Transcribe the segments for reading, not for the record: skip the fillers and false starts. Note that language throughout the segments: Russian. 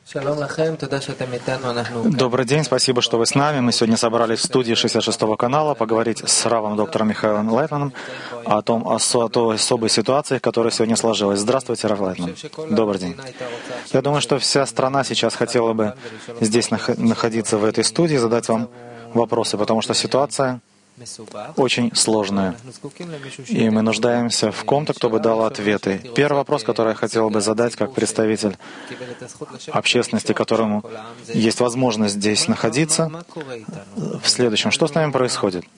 Добрый день, спасибо, что вы с нами. Мы сегодня собрались в студии 66-го канала поговорить с раввом доктором Михаилом Лайтманом о той особой ситуации, которая сегодня сложилась. Здравствуйте, Рав Лайтман. Добрый день. Я думаю, что вся страна сейчас хотела бы здесь находиться в этой студии, задать вам вопросы, потому что ситуация очень сложная. И мы нуждаемся в ком-то, кто бы дал ответы. Первый вопрос, который я хотел бы задать как представитель общественности, которому есть возможность здесь находиться, в следующем. Что с нами происходит?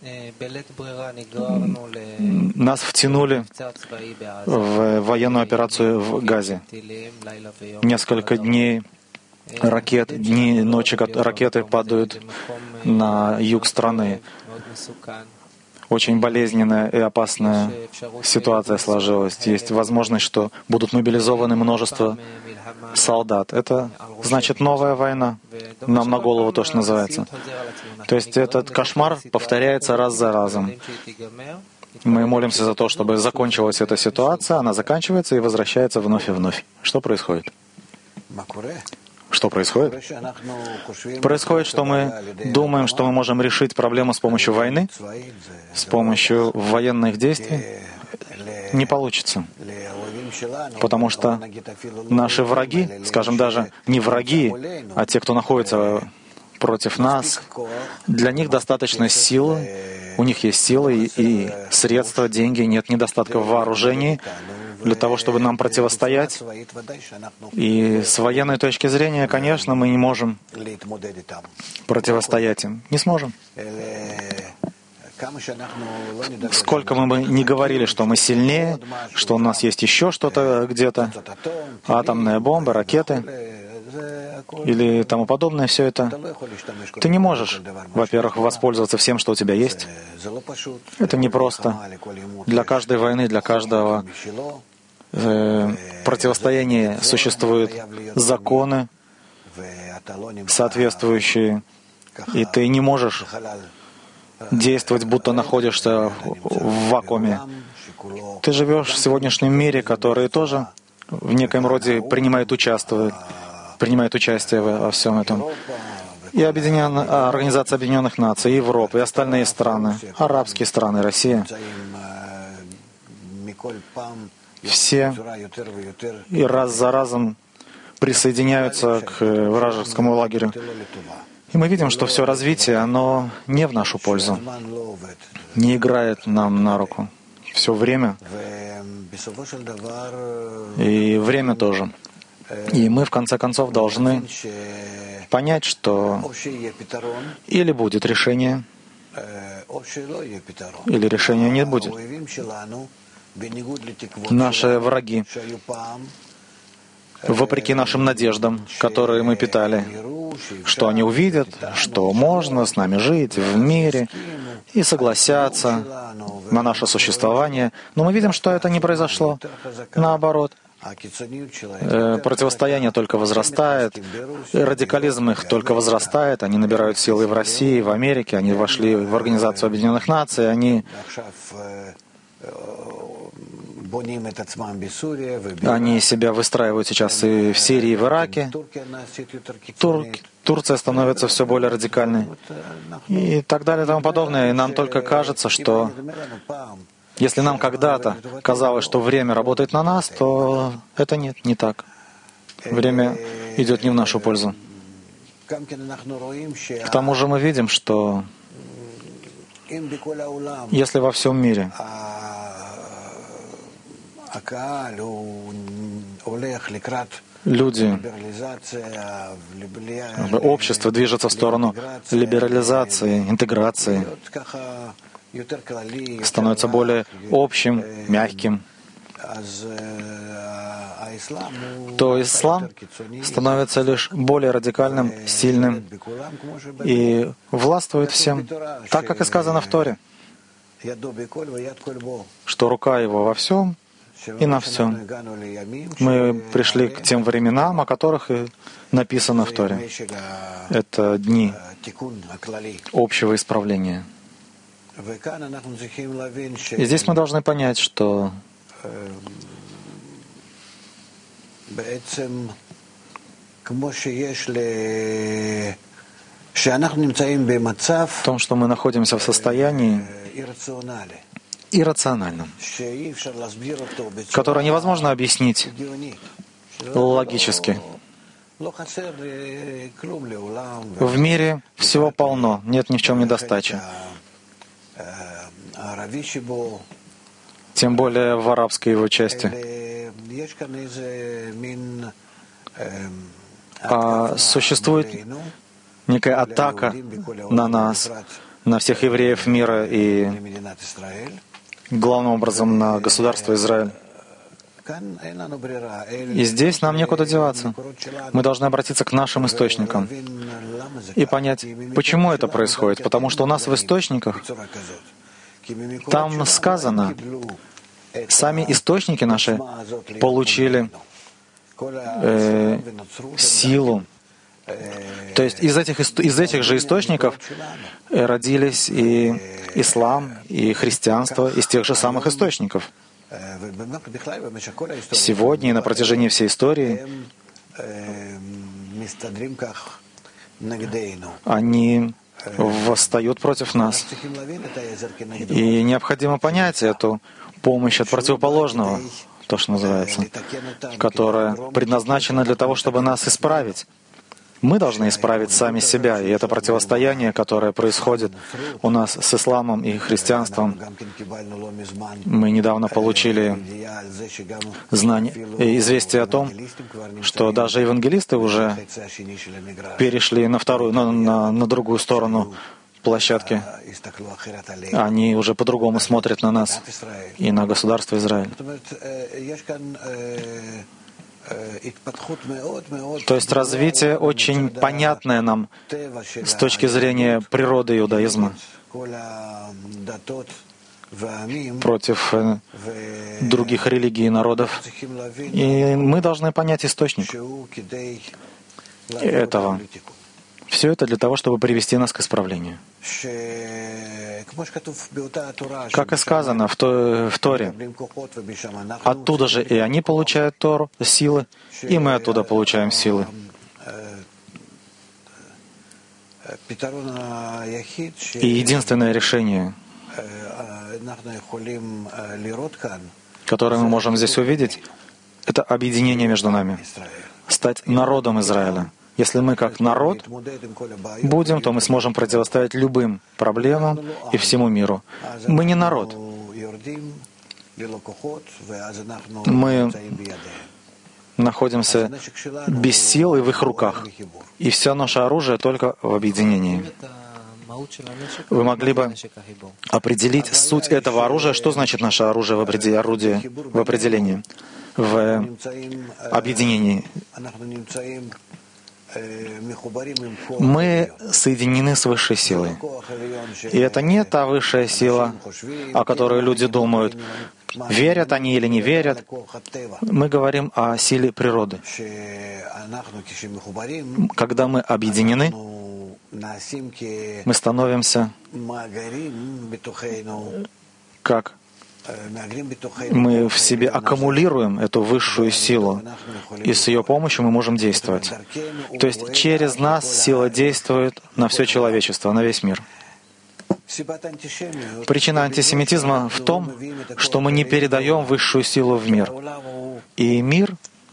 Нас втянули в военную операцию в Газе. Несколько дней дни и ночи ракеты падают на юг страны. Очень болезненная и опасная ситуация сложилась. Есть возможность, что будут мобилизованы множество солдат. Это значит новая война. Нам на голову то, что называется. То есть этот кошмар повторяется раз за разом. Мы молимся за то, чтобы закончилась эта ситуация, она заканчивается и возвращается вновь и вновь. Что происходит? Что происходит? Происходит, что мы думаем, что мы можем решить проблему с помощью войны, с помощью военных действий. Не получится. Потому что наши враги, скажем, даже не враги, а те, кто находится против нас, для них достаточно силы, у них есть силы и средства, деньги, нет недостатка в вооружении для того, чтобы нам противостоять. И с военной точки зрения, конечно, мы не можем противостоять им. Не сможем. Сколько мы бы ни говорили, что мы сильнее, что у нас есть еще что-то где-то, атомные бомбы, ракеты или тому подобное, все это, ты не можешь, во-первых, воспользоваться всем, что у тебя есть. Это непросто. Для каждой войны, для каждого противостояния существуют законы, соответствующие, и ты не можешь действовать, будто находишься в вакууме. Ты живешь в сегодняшнем мире, который тоже в некоем роде принимает участие во всем этом. И Организация Объединенных Наций, и Европа, и остальные страны, арабские страны, Россия. Все и раз за разом присоединяются к вражескому лагерю. И мы видим, что все развитие, оно не в нашу пользу, не играет нам на руку. Все время. И время тоже. И мы, в конце концов, должны понять, что или будет решение, или решения не будет. Наши враги, вопреки нашим надеждам, которые мы питали, что они увидят, что можно с нами жить в мире и согласятся на наше существование. Но мы видим, что это не произошло. Наоборот, противостояние только возрастает, радикализм их только возрастает, они набирают силы в России, в Америке, они вошли в Организацию Объединенных Наций, они себя выстраивают сейчас и в Сирии, и в Ираке. Турция становится все более радикальной. И так далее и тому подобное. И нам только кажется, что если нам когда-то казалось, что время работает на нас, то это нет, не так. Время идет не в нашу пользу. К тому же мы видим, что если во всем мире люди, общество движется в сторону либерализации, интеграции, становится более общим, мягким, то ислам становится лишь более радикальным, сильным и властвует всем, так как и сказано в Торе, что рука его во всем и на всем. Мы пришли к тем временам, о которых и написано в Торе. Это дни общего исправления. И здесь мы должны понять, что В том, что мы находимся в состоянии иррациональном, которое невозможно объяснить логически. В мире всего полно, нет ни в чем недостачи. Тем более в арабской его части. Существует некая атака на нас, на всех евреев мира и главным образом на государство Израиль. И здесь нам некуда деваться. Мы должны обратиться к нашим источникам и понять, почему это происходит. Потому что у нас в источниках там сказано, сами источники наши получили силу. То есть из этих же источников родились и ислам, и христианство, из тех же самых источников. Сегодня и на протяжении всей истории они восстают против нас. И необходимо понять эту помощь от противоположного, то, что называется, которая предназначена для того, чтобы нас исправить. Мы должны исправить сами себя, и это противостояние, которое происходит у нас с исламом и христианством. Мы недавно получили известие о том, что даже евангелисты уже перешли на другую сторону площадки. Они уже по-другому смотрят на нас и на государство Израиль. То есть развитие очень понятное нам с точки зрения природы иудаизма против других религий и народов. И мы должны понять источник этого. Все это для того, чтобы привести нас к исправлению. Как и сказано в Торе, оттуда же и они получают Тору, силы, и мы оттуда получаем силы. И единственное решение, которое мы можем здесь увидеть, это объединение между нами, стать народом Израиля. Если мы как народ будем, то мы сможем противостоять любым проблемам и всему миру. Мы не народ. Мы находимся без сил и в их руках. И все наше оружие только в объединении. Вы могли бы определить суть этого оружия? Что значит наше оружие в определении? В объединении. Мы соединены с высшей силой. И это не та высшая сила, о которой люди думают, верят они или не верят. Мы говорим о силе природы. Когда мы объединены, мы становимся как мы в себе аккумулируем эту высшую силу, и с ее помощью мы можем действовать. То есть через нас сила действует на все человечество, на весь мир. Причина антисемитизма в том, что мы не передаем высшую силу в мир. И мир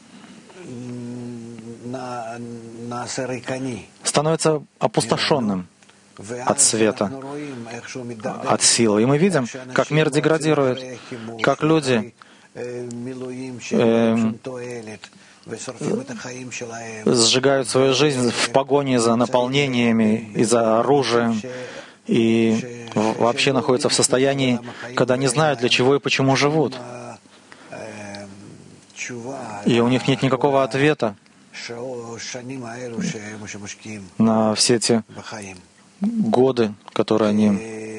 становится опустошенным от света, от силы. И мы видим, как мир деградирует, как люди сжигают свою жизнь в погоне за наполнениями и за оружием, и вообще находятся в состоянии, когда не знают, для чего и почему живут. И у них нет никакого ответа на все эти годы, которые они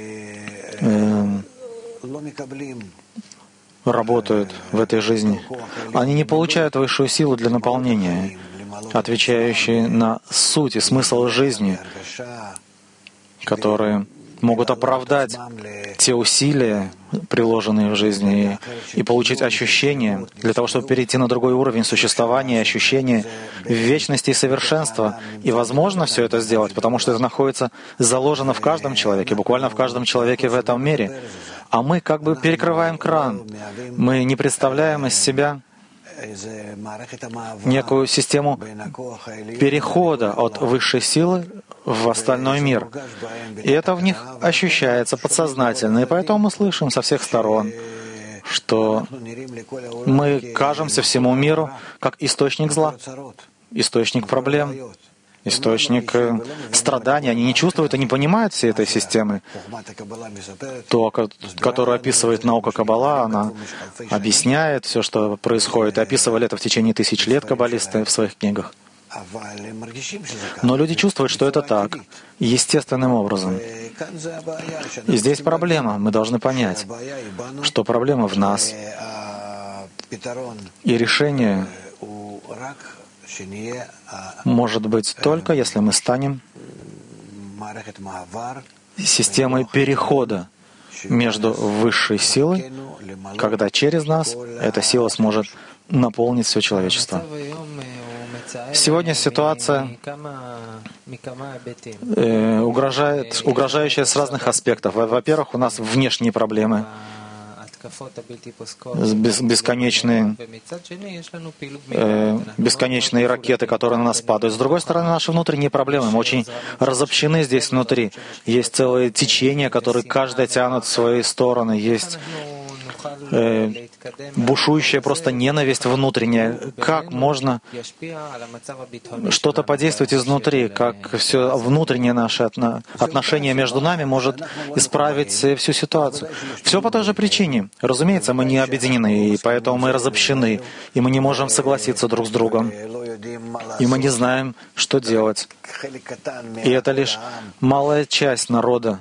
работают в этой жизни. Они не получают высшую силу для наполнения, отвечающую на суть и смысл жизни, которые могут оправдать те усилия, приложенные в жизни, и получить ощущение для того, чтобы перейти на другой уровень существования, ощущение вечности и совершенства. И возможно все это сделать, потому что это находится, заложено в каждом человеке, буквально в каждом человеке в этом мире. А мы как бы перекрываем кран. Мы не представляем из себя некую систему перехода от высшей силы в остальной мир. И это в них ощущается подсознательно. И поэтому мы слышим со всех сторон, что мы кажемся всему миру как источник зла, источник проблем, источник страданий. Они не чувствуют и не понимают всей этой системы. То, которую описывает наука Каббала, она объясняет все, что происходит. И описывали это в течение 1000 лет каббалисты в своих книгах. Но люди чувствуют, что это так, естественным образом. И здесь проблема. Мы должны понять, что проблема в нас. И решение может быть только, если мы станем системой перехода между высшей силой, когда через нас эта сила сможет наполнить все человечество. Сегодня ситуация угрожающая с разных аспектов. Во-первых, у нас внешние проблемы, бесконечные ракеты, которые на нас падают. С другой стороны, наши внутренние проблемы. Мы очень разобщены здесь внутри. Есть целые течения, которые каждая тянут в свои стороны. Есть бушующая просто ненависть внутренняя. Как можно что-то подействовать изнутри, как все внутреннее наше отношение между нами может исправить всю ситуацию. Все по той же причине. Разумеется, мы не объединены, и поэтому мы разобщены, и мы не можем согласиться друг с другом, и мы не знаем, что делать. И это лишь малая часть народа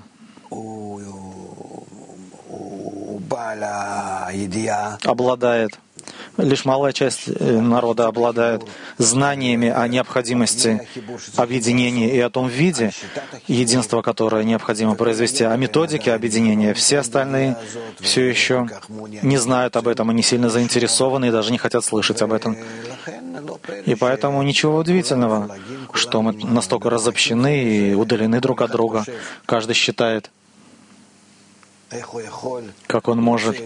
обладает, лишь малая часть народа обладает знаниями о необходимости объединения и о том виде единства, которое необходимо произвести, о методике объединения. Все остальные все еще не знают об этом и не сильно заинтересованы, и даже не хотят слышать об этом. И поэтому ничего удивительного, что мы настолько разобщены и удалены друг от друга. Каждый считает, как он может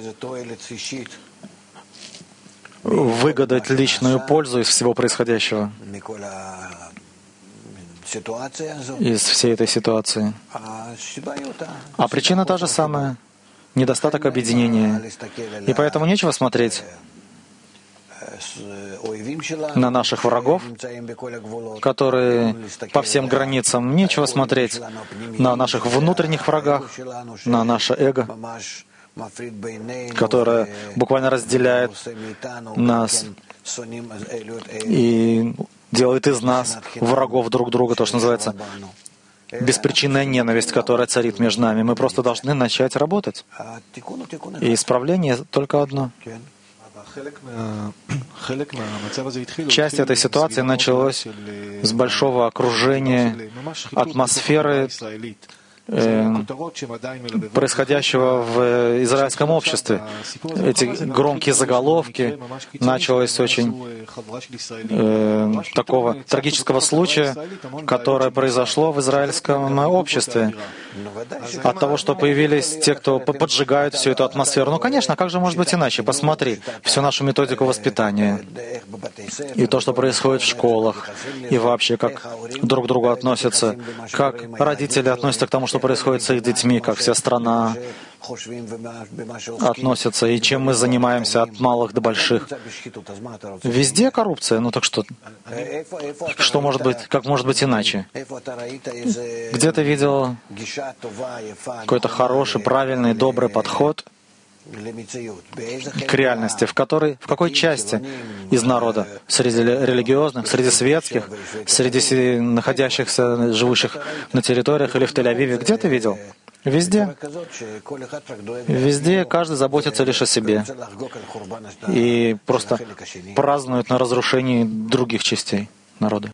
выгадать личную пользу из всего происходящего, из всей этой ситуации. А причина та же самая — недостаток объединения. И поэтому нечего смотреть на наших врагов, которые по всем границам, нечего смотреть на наших внутренних врагах, на наше эго, которое буквально разделяет нас и делает из нас врагов друг друга, то, что называется беспричинная ненависть, которая царит между нами. Мы просто должны начать работать. И исправление только одно. Часть этой ситуации началась с большого окружения, атмосферы, происходящего в израильском обществе. Эти громкие заголовки началось очень такого трагического случая, которое произошло в израильском обществе. От того, что появились те, кто поджигают всю эту атмосферу. Ну, конечно, как же может быть иначе? Посмотри всю нашу методику воспитания и то, что происходит в школах, и вообще, как друг к другу относятся, как родители относятся к тому, что происходит с их детьми, как вся страна относится, и чем мы занимаемся от малых до больших. Везде коррупция, ну так что может быть, как может быть иначе? Где ты видел какой-то хороший, правильный, добрый подход к реальности, в какой части из народа? Среди религиозных, среди светских, среди находящихся, живущих на территориях или в Тель-Авиве? Где ты видел? Везде. Везде каждый заботится лишь о себе и просто празднует на разрушении других частей народа.